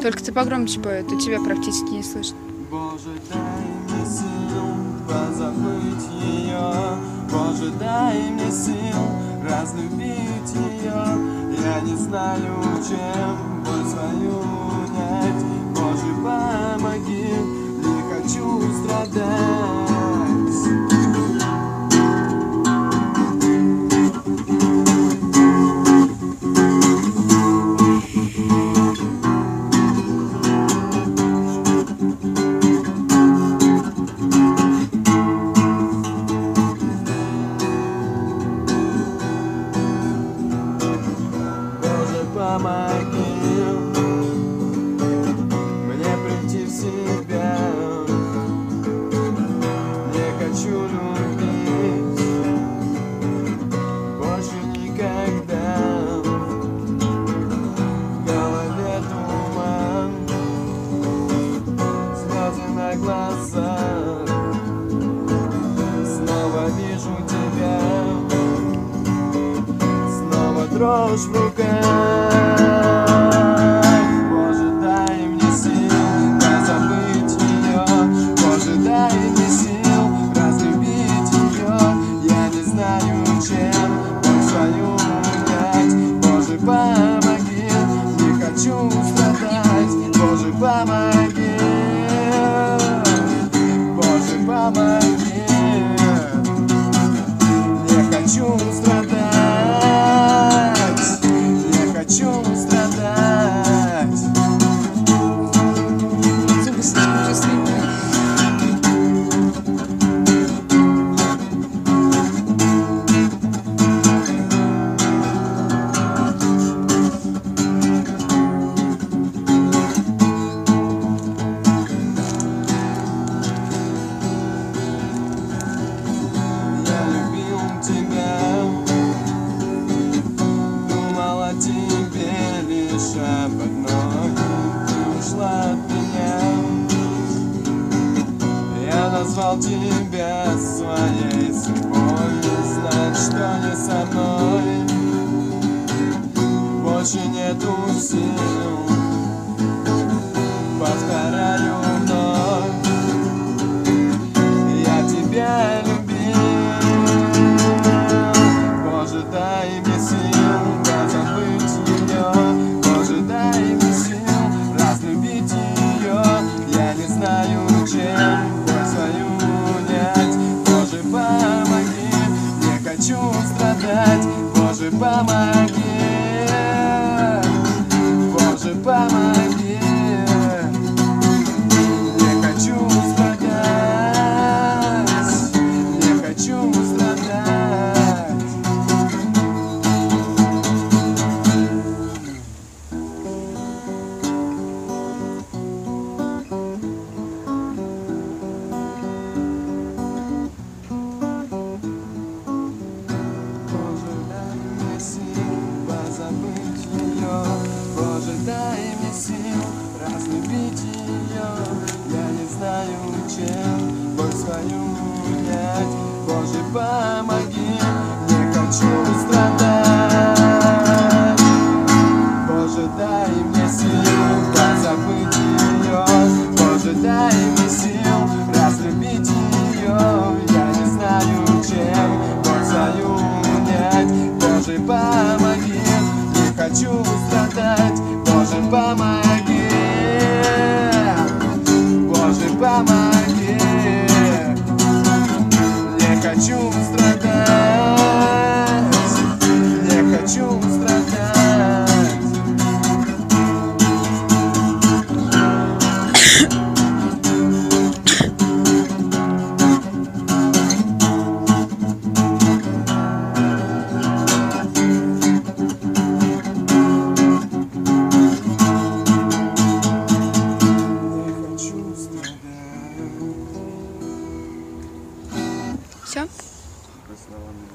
Только ты погромче пой, а то тебя практически не слышно. Боже, дай мне сил позабыть ее. Боже, дай мне сил разлюбить ее. Я не знаю, чем боль свою унять. Боже, помоги, не хочу страдать. Помоги мне прийти в себя. Не хочу любить больше никогда. В голове туман, слезы на глазах. Снова вижу тебя, снова дрожь в руках. Помоги, не хочу страдать. Боже, помоги, Боже, помоги, не хочу страдать, не хочу страдать. Зубы слишком чувствительные. Тебе лишь об одной ты ушла от меня. Я назвал тебя своей судьбой, не знать, что не со мной. Больше нету сил, повторяю вновь. Я тебя любил. Боже, дай мне сил позабыть ее. Боже, дай мне сил разлюбить ее. Я не знаю, чем боль свою унять. Боже, помоги, не хочу страдать. Боже, помоги, Боже, помоги, не хочу страдать, не хочу страдать. Забыть ее, Боже, дай мне сил разлюбить ее. Я не знаю, чем боль свою унять. Боже, помоги, не хочу страдать. Боже, дай мне сил позабыть ее. Боже, дай мне сил разлюбить ее. Я не знаю, чем боль свою унять. Боже, помоги, хочу страдать. Боже, помоги, Боже, помоги.